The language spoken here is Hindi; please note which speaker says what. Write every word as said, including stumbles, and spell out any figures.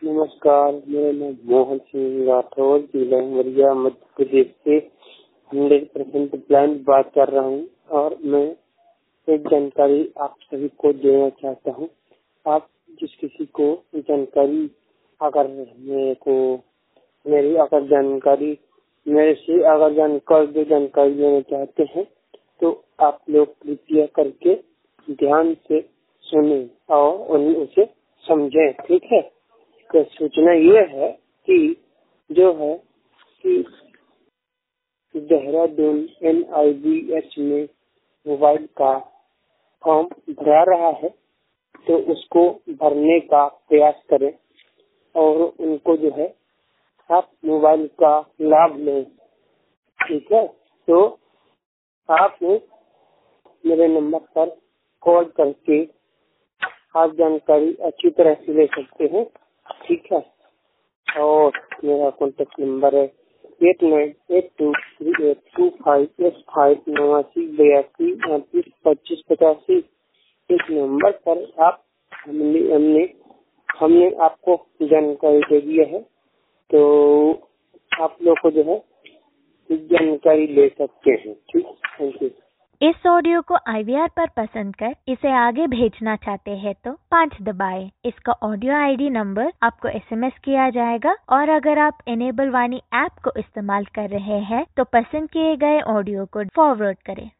Speaker 1: नमस्कार, मेरा नाम मोहन सिंह राठौर, जिला उमरिया, मध्य प्रदेश से हंड्रेड परसेंट ब्लाइंड बात कर रहा हूँ और मैं एक जानकारी आप सभी को देना चाहता हूँ। आप जिस किसी को जानकारी अगर मेरे को मेरी अगर जानकारी मेरे से अगर जानकारी जानकारी लेना चाहते हैं तो आप लोग कृपया करके ध्यान से सुने और उन्हें उसे समझें, ठीक है। तो सूचना ये है कि जो है कि Dehradun N I B H में मोबाइल का फॉर्म भरा रहा है, तो उसको भरने का प्रयास करें और उनको जो है आप मोबाइल का लाभ लें, ठीक है। तो आप मेरे नंबर पर कॉल करके आप जानकारी अच्छी तरह से ले सकते हैं, ठीक है। और मेरा कॉन्टेक्ट नंबर है eight nine eight two three eight two five eight five नवासी बयासी अड़तीस पच्चीस पचासी। इस नंबर पर आप हमने हमने हमने आपको जानकारी दे दिया है, तो आप लोग को जो है जानकारी ले सकते हैं, ठीक। Thank you.
Speaker 2: इस ऑडियो को आई वी आर पर पसंद कर इसे आगे भेजना चाहते हैं तो पाँच दबाएं। इसका ऑडियो आई डी नंबर आपको एस एम एस किया जाएगा और अगर आप इनेबल वाणी ऐप को इस्तेमाल कर रहे हैं तो पसंद किए गए ऑडियो को फॉरवर्ड करें।